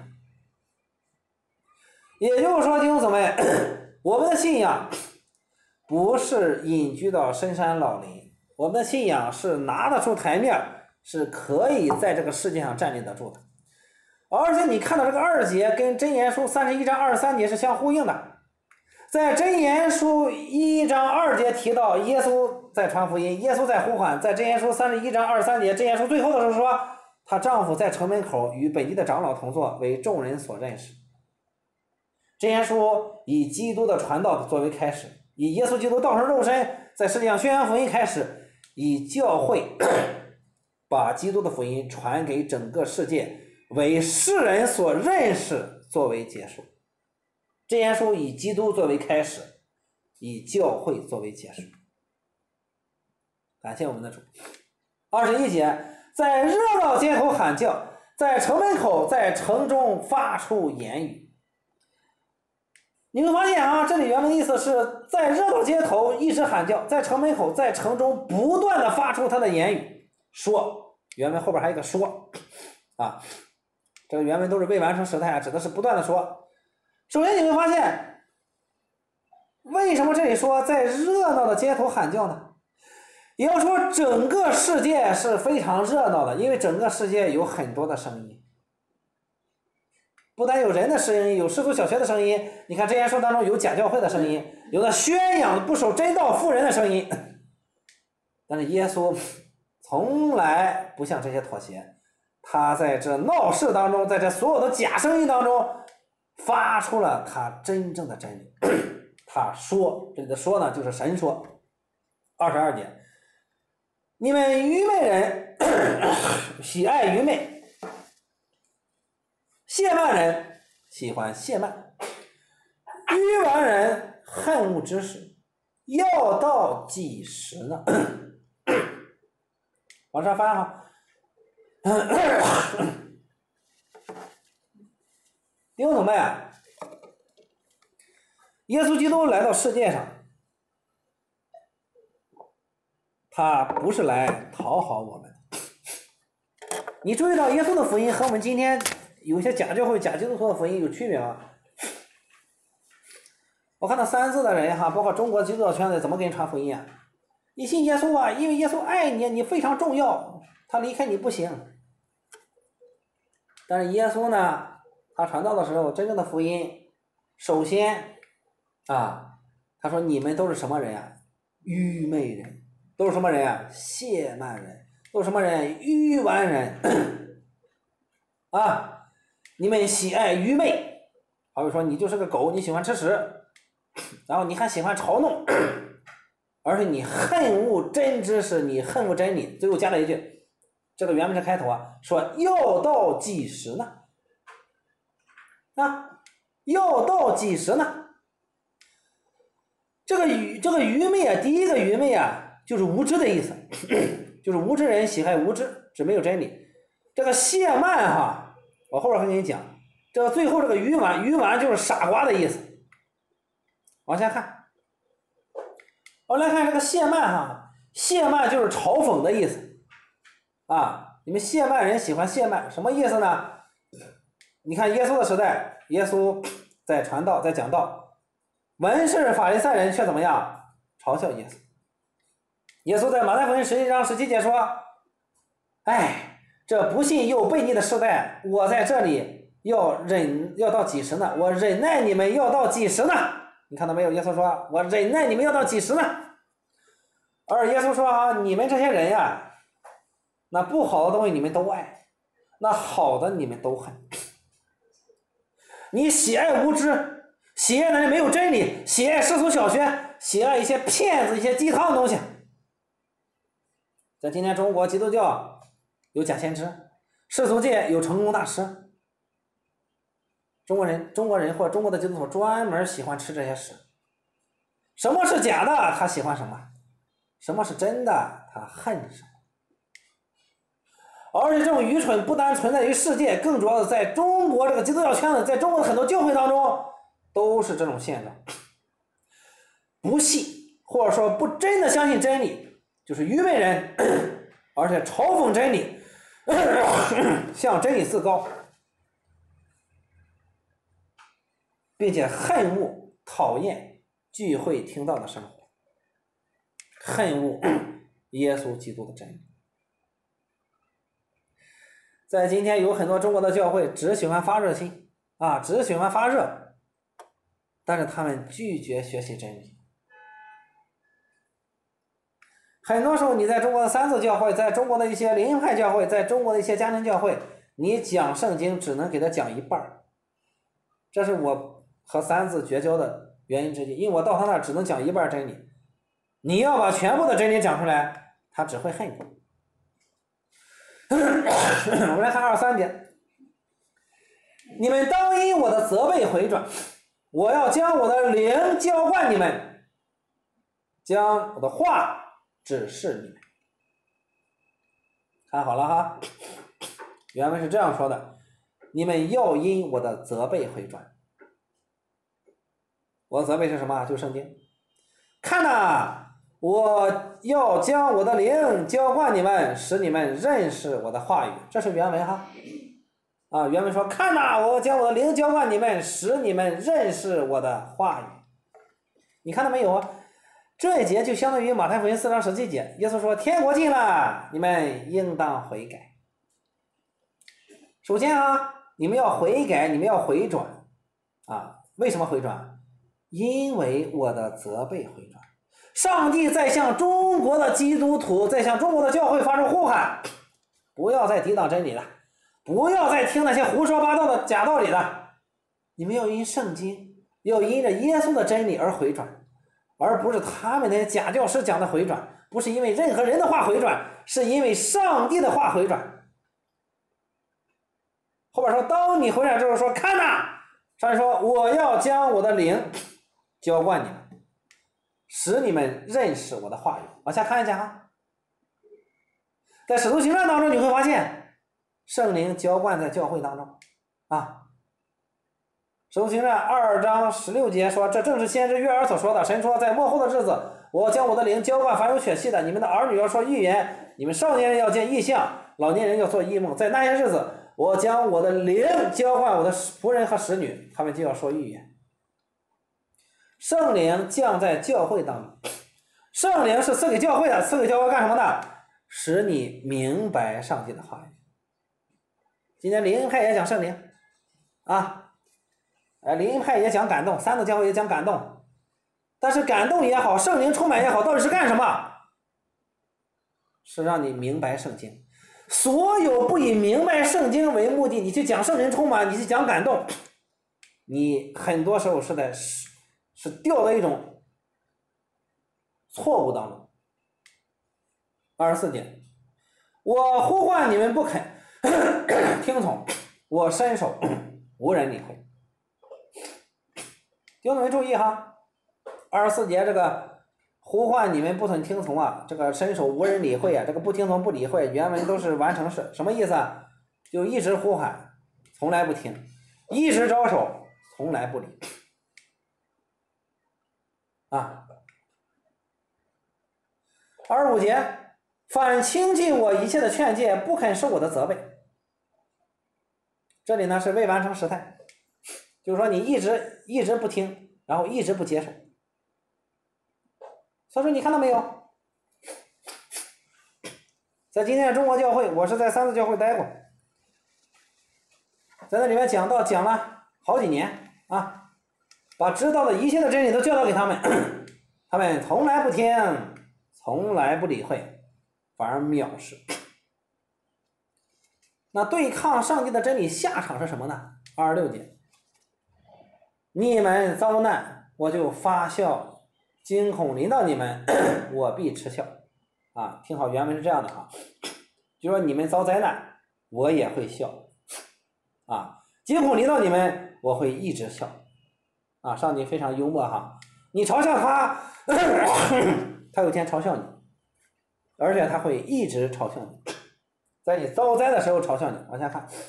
也就是说，弟兄姊妹，我们的信仰不是隐居到深山老林，我们的信仰是拿得出台面，是可以在这个世界上站立得住的。而且你看到这个二节跟箴言书三十一章二十三节是相呼应的。在箴言书一章二节提到耶稣在传福音，耶稣在呼喊。在箴言书三十一章二十三节，箴言书最后的时候说，她丈夫在城门口与本地的长老同坐，为众人所认识。箴言书以基督的传道作为开始，以耶稣基督道成肉身在世界上宣扬福音开始，以教会把基督的福音传给整个世界，为世人所认识作为结束。箴言书以基督作为开始，以教会作为结束。感谢我们的主。二十一节，在热闹街头喊叫，在城门口，在城中发出言语。你会发现啊，这里原文的意思是在热闹街头一直喊叫，在城门口，在城中不断的发出他的言语。说，原文后边还有一个说啊，这个原文都是未完成时态啊，指的是不断的说。首先你会发现，为什么这里说在热闹的街头喊叫呢？也要说整个世界是非常热闹的，因为整个世界有很多的声音，不但有人的声音，有世俗小学的声音，你看箴言书当中有假教会的声音，有的宣扬不守真道妇人的声音，但是耶稣从来不向这些妥协，他在这闹市当中，在这所有的假声音当中发出了他真正的真理。他说，这里的说呢就是神说。二十二节，你们愚昧人喜爱愚昧，亵慢人喜欢亵慢，愚顽人恨恶知识，要到几时呢？往上翻哈， 弟兄姊妹啊，耶稣基督来到世界上，他不是来讨好我们。你注意到耶稣的福音和我们今天有些假教会、假基督徒的福音有区别吗？我看到三字的人哈，包括中国基督教圈子怎么给你传福音啊？你信耶稣啊，因为耶稣爱你，你非常重要，他离开你不行。但是耶稣呢，他传道的时候，真正的福音，首先啊，他说你们都是什么人呀、啊？愚昧人，都是什么人呀、啊？懈慢人，都是什么人？愚顽人啊！你们喜爱愚昧，好比说你就是个狗，你喜欢吃屎，然后你还喜欢嘲弄，而且你恨恶真知识，你恨恶真理。最后加了一句，这个原文是开头啊，说要到几时呢？啊，要到几时呢？这个愚这个愚昧啊，第一个愚昧啊，就是无知的意思，就是无知人喜爱无知，只没有真理。这个懈慢哈，我后边会给你讲。这个最后这个愚顽，愚顽就是傻瓜的意思。往下看，我来看这个懈慢哈，懈慢就是嘲讽的意思啊。你们懈慢人喜欢懈慢，什么意思呢？你看耶稣的时代，耶稣在传道，在讲道，文士法利赛人却怎么样？嘲笑耶稣。耶稣在马太福音十一章十七节说：“哎，这不信又悖逆的世代，我在这里要忍要到几时呢？我忍耐你们要到几时呢？”你看到没有？耶稣说：“我忍耐你们要到几时呢？”而耶稣说：“啊，你们这些人呀，那不好的东西你们都爱，那好的你们都恨。你喜爱无知，喜爱的人没有真理，喜爱世俗小学，喜爱一些骗子、一些鸡汤的东西。在今天中国基督教有假先知，世俗界有成功大师。中国人、中国人或中国的基督徒专门喜欢吃这些食。什么是假的，他喜欢什么；什么是真的，他恨什么。而且这种愚蠢不单存在于世界，更主要的在中国这个基督教圈子，在中国的很多教会当中都是这种现象。不信或者说不真的相信真理，就是愚昧人，而且嘲讽真理，向真理自高，并且恨恶、讨厌聚会听到的生活，恨恶耶稣基督的真理。在今天有很多中国的教会只喜欢发热心啊，只喜欢发热，但是他们拒绝学习真理。很多时候你在中国的三字教会，在中国的一些灵恩派教会，在中国的一些家庭教会，你讲圣经只能给他讲一半，这是我和三字绝交的原因之一，因为我到他那儿只能讲一半真理，你要把全部的真理讲出来，他只会恨你。我们来看二三节，你们当因我的责备回转，我要将我的灵浇灌你们，将我的话指示你们。看好了哈，原文是这样说的：你们要因我的责备回转。我的责备是什么？就是圣经。看哪，我要将我的灵浇灌你们，使你们认识我的话语。这是原文哈。啊，原文说：看哪，我将我的灵浇灌你们，使你们认识我的话语。你看到没有啊？这一节就相当于马太福音四章十七节，耶稣说：天国近了，你们应当悔改。首先啊，你们要悔改，你们要回转啊。为什么回转？因为我的责备回转。上帝在向中国的基督徒，在向中国的教会发出呼喊，不要再抵挡真理了，不要再听那些胡说八道的假道理了，你们要因圣经，要因着耶稣的真理而回转，而不是他们那些假教师讲的回转，不是因为任何人的话回转，是因为上帝的话回转。后边说，当你回转之后说，看哪，上帝说，我要将我的灵浇灌你们，使你们认识我的话语。往下看一下哈，在使徒行传当中你会发现， 圣灵浇灌在教会当中啊。使徒行传二章十六节说，这正是先知约珥所说的，神说，在末后的日子，我将我的灵浇灌凡有血气的，你们的儿女要说预言，你们少年人要见异象，老年人要做异梦，在那些日子，我将我的灵浇灌我的仆人和使女，他们就要说预言。圣灵降在教会当中，圣灵是赐给教会的，赐给教会干什么的？使你明白上帝的话语。今天灵恩派也讲圣灵啊，呃，灵恩派也讲感动，三个教会也讲感动，但是感动也好，圣灵充满也好，到底是干什么？是让你明白圣经。所有不以明白圣经为目的，你去讲圣灵充满，你去讲感动，你很多时候是在是是掉到一种错误当中。二十四节，我呼唤你们不肯听从，我伸手无人理会。弟兄们注意哈，二十四节这个呼唤你们不肯听从啊，这个伸手无人理会啊，这个不听从不理会，原文都是完成式，什么意思啊？就一直呼喊，从来不听；一直招手，从来不理。啊，二十五节，凡倾尽我一切的劝诫，不肯受我的责备。这里呢是未完成时态，就是说你一直一直不听，然后一直不接受。所以说你看到没有，在今天的中国教会，我是在三次教会待过，在那里面讲道讲了好几年啊，把知道的一切的真理都教导给他们，他们从来不听，从来不理会，反而藐视。那对抗上帝的真理下场是什么呢？二十六节，你们遭难，我就发笑，惊恐临到你们，我必嗤笑。啊，听好，原文是这样的哈，就说你们遭灾难，我也会笑。啊，惊恐临到你们，我会一直笑。啊，上帝非常幽默哈，你嘲笑他，他有一天嘲笑你，而且他会一直嘲笑你，在你遭灾的时候嘲笑你。往下看，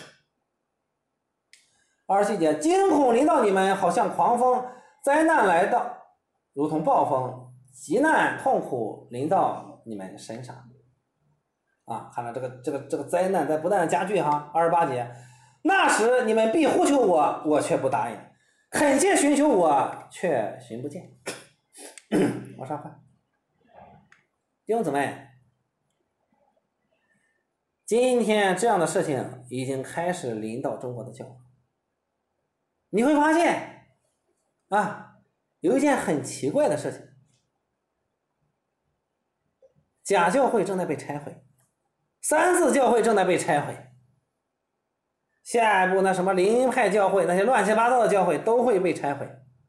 二十七节，惊恐临到你们，好像狂风，灾难来到，如同暴风，急难痛苦临到你们身上。啊，看到这个这个这个灾难在不断的加剧哈。二十八节，那时你们必呼求我，我却不答应；恳切寻求我，却寻不见。往上看，弟兄姊妹，今天这样的事情已经开始临到中国的教会。你会发现啊，有一件很奇怪的事情，假教会正在被拆毁，三自教会正在被拆毁，下一步那什么灵恩派教会，那些乱七八糟的教会都会被拆毁。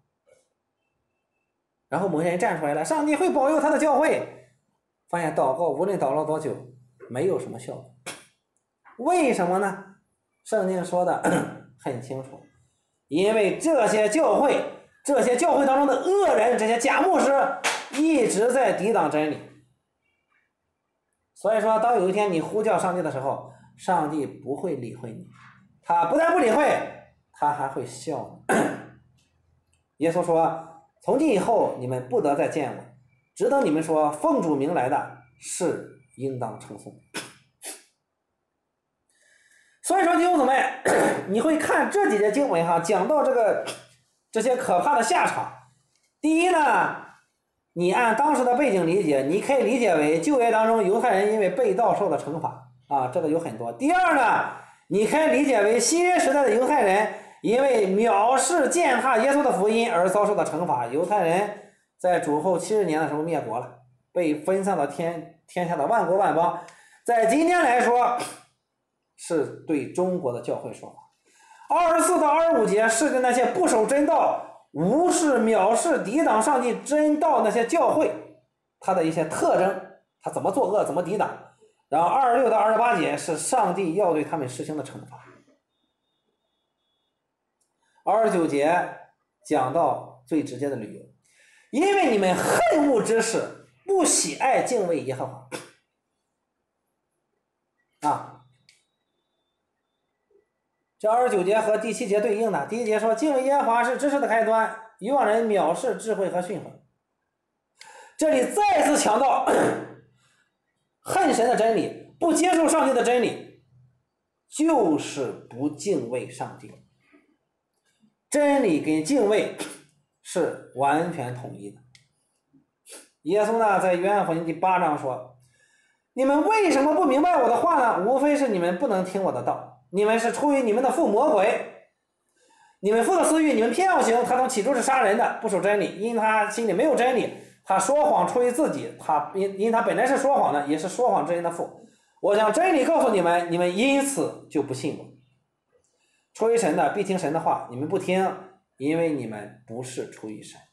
然后某些人站出来了，上帝会保佑他的教会，发现祷告无论祷告多久没有什么效果。为什么呢？圣经说的很清楚，因为这些教会这些教会当中的恶人，这些假牧师一直在抵挡真理。所以说当有一天你呼叫上帝的时候，上帝不会理会你，他不但不理会，他还会笑你。耶稣说，从今以后你们不得再见我，只等你们说奉主名来的是应当称颂。所以说弟兄姊妹，你会看这几节经文哈，讲到这个这些可怕的下场。第一呢，你按当时的背景理解，你可以理解为旧约当中犹太人因为被盗受的惩罚啊，这个有很多。第二呢，你可以理解为新约时代的犹太人因为藐视践踏耶稣的福音而遭受的惩罚。犹太人在主后七十年的时候灭国了，被分散到天天下的万国万邦。在今天来说，是对中国的教会说法。二十四到二十五节是对那些不守真道、无视、藐视、抵挡上帝真道那些教会它的一些特征，它怎么作恶，怎么抵挡。然后二十六到二十八节是上帝要对他们实行的惩罚。二十九节讲到最直接的理由，因为你们恨恶知识，不喜爱敬畏耶和华。啊， 这二十九节和第七节对应的。第一节说敬畏耶和华是知识的开端，愚妄人藐视智慧和训诲。这里再次强调恨神的真理，不接受上帝的真理，就是不敬畏上帝。真理跟敬畏是完全统一的。耶稣呢，在约翰福音第八章说，你们为什么不明白我的话呢？无非是你们不能听我的道，你们是出于你们的父魔鬼，你们父的私欲，你们偏要行，他从起初是杀人的，不守真理，因他心里没有真理，他说谎出于自己，他因因他本来是说谎的，也是说谎之人的父。我将真理告诉你们，你们因此就不信我。出于神的必听神的话，你们不听，因为你们不是出于神。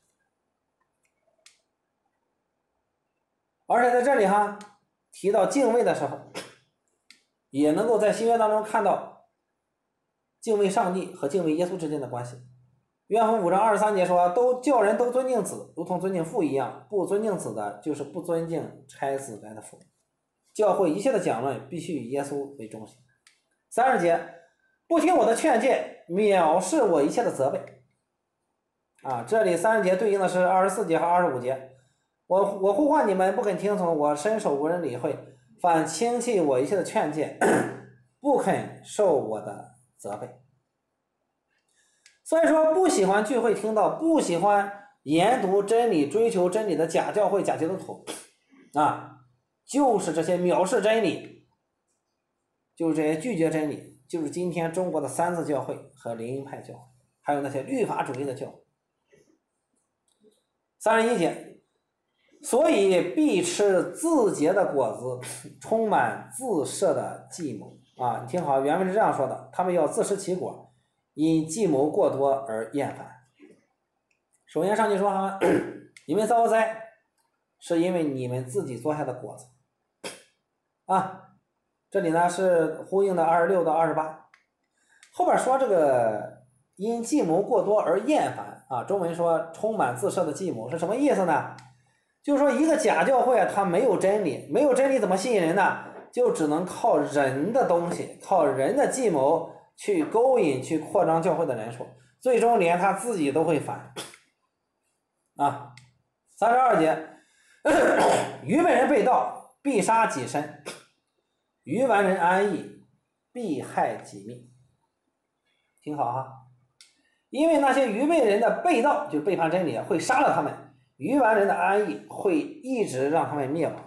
而且在这里哈提到敬畏的时候，也能够在新约当中看到敬畏上帝和敬畏耶稣之间的关系。约翰五章二十三节说，都叫人都尊敬子，如同尊敬父一样，不尊敬子的，就是不尊敬差子来的父。教会一切的讲论必须以耶稣为中心。三十节，不听我的劝诫，藐视我一切的责备。啊，这里三十节对应的是二十四节和二十五节。我我呼唤你们，不肯听从，我伸手无人理会，反轻弃我一切的劝诫，不肯受我的责备。所以说，不喜欢聚会听到，不喜欢研读真理、追求真理的假教会、假基督徒啊，就是这些藐视真理，就是这些拒绝真理，就是今天中国的三自教会和灵恩派教会，还有那些律法主义的教会。三十一节，所以必吃自结的果子，充满自设的计谋啊！你听好，原文是这样说的：他们要自食其果，因计谋过多而厌烦。首先上去说哈，你们遭灾，是因为你们自己做下的果子啊。这里呢是呼应的二十六到二十八，后边说这个因计谋过多而厌烦啊，中文说充满自设的计谋是什么意思呢？就是说一个假教会它没有真理，没有真理怎么吸引人呢？就只能靠人的东西，靠人的计谋去勾引，去扩张教会的人数，最终连他自己都会反啊。三十二节，愚昧人背道，必杀己身；愚顽人安逸，必害己命。听好哈，因为那些愚昧人的背道，就是背叛真理，会杀了他们；愚顽人的安逸，会一直让他们灭亡。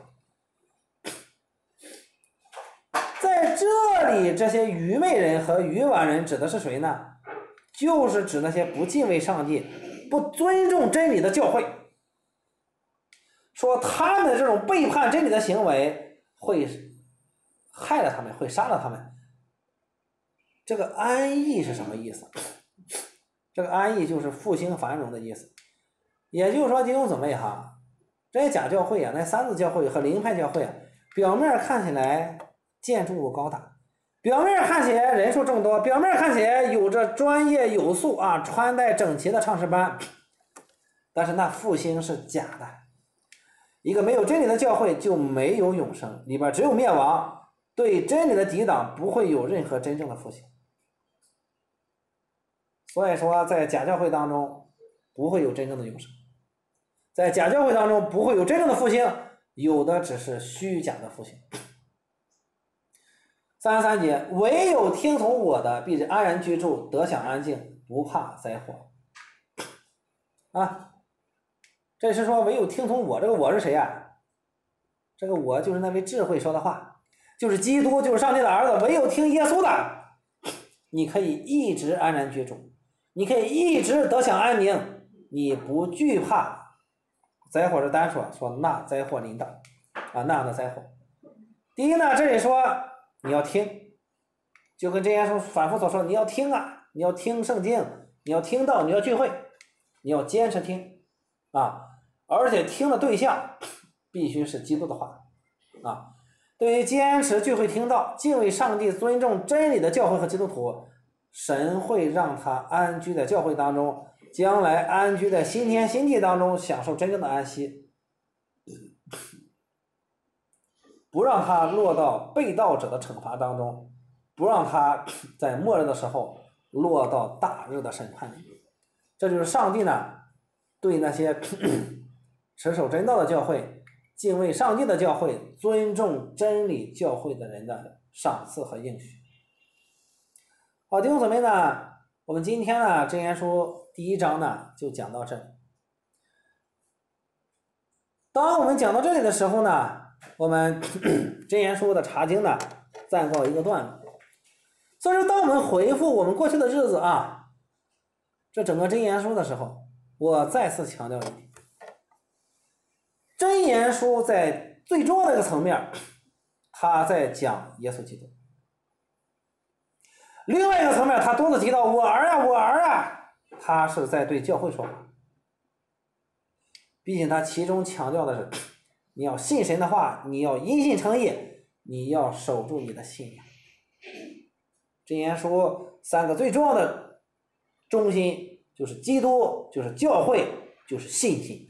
在这里，这些愚昧人和愚顽人指的是谁呢？就是指那些不敬畏上帝、不尊重真理的教会。说他们的这种背叛真理的行为会害了他们，会杀了他们。这个安逸是什么意思？这个安逸就是复兴繁荣的意思。也就是说，弟兄姊妹哈，这些假教会啊，那三自教会和灵恩派教会啊，表面看起来建筑物高大，表面看起来人数众多，表面看起来有着专业有素啊，穿戴整齐的唱诗班，但是那复兴是假的。一个没有真理的教会就没有永生，里边只有灭亡，对真理的抵挡，不会有任何真正的复兴。所以说，在假教会当中不会有真正的永生，在假教会当中不会有真正的复兴，有的只是虚假的复兴。三十三节，唯有听从我的，必安然居住，得享安静，不怕灾祸。啊，这是说唯有听从我，这个我是谁啊？这个我就是那位智慧说的话，就是基督，就是上帝的儿子。唯有听耶稣的，你可以一直安然居住，你可以一直得享安宁，你不惧怕灾祸。是单说说那灾祸临到啊，那样的灾祸。第一呢，这里说你要听，就跟之前说反复所说，你要听啊，你要听圣经，你要听道，你要聚会，你要坚持听啊，而且听的对象必须是基督的话啊。对于坚持聚会听道、敬畏上帝、尊重真理的教会和基督徒，神会让他安居在教会当中，将来安居在新天新地当中，享受真正的安息，不让他落到被盗者的惩罚当中， 不让他在末日的时候落到大日的审判里。这就是上帝呢对那些持守真道的教会、敬畏上帝的教会、尊重真理教会的人的赏赐和应许。好，弟兄姊妹呢，我们今天呢箴言书第一章呢就讲到这里。当我们讲到这里的时候呢，我们箴言书的查经呢暂告一个段落。所以说当我们回复我们过去的日子啊，这整个箴言书的时候，我再次强调一点，箴言书在最重要的一个层面，他在讲耶稣基督。另外一个层面，他多次提到我儿啊，我儿啊，他是在对教会说话。毕竟他其中强调的是，你要信神的话，你要因信称义，你要守住你的信仰。箴言书三个最重要的中心就是基督，就是教会，就是信心。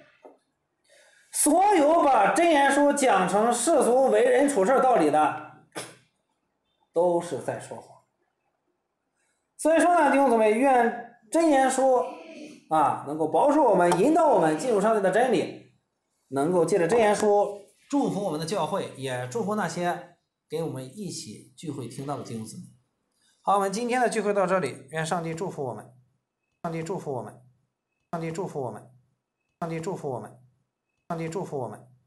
所有把箴言书讲成世俗为人处事道理的，都是在说谎。所以说呢，弟兄姊妹，愿箴言书啊能够保守我们，引导我们进入上帝的真理，能够借着箴言书祝福我们的教会，也祝福那些给我们一起聚会听到的弟兄姊妹。好，我们今天的聚会到这里，愿上帝祝福我们，上帝祝福我们，上帝祝福我们，上帝祝福我们，上帝祝福我们。